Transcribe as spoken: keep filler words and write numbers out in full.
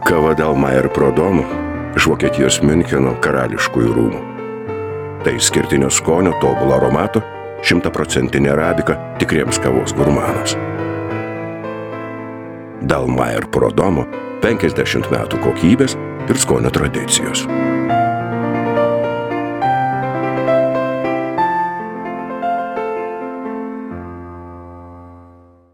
Kava Dalmayer Pro Domo iš Vokietijos Miuncheno karališkųjų rūmų. Tai išskirtinio skonio, tobulo aromato, šimtaprocentinė arabika tikriems kavos gurmanams. Dalmayer Pro Domo penkiasdešimt metų kokybės ir skonio tradicijos.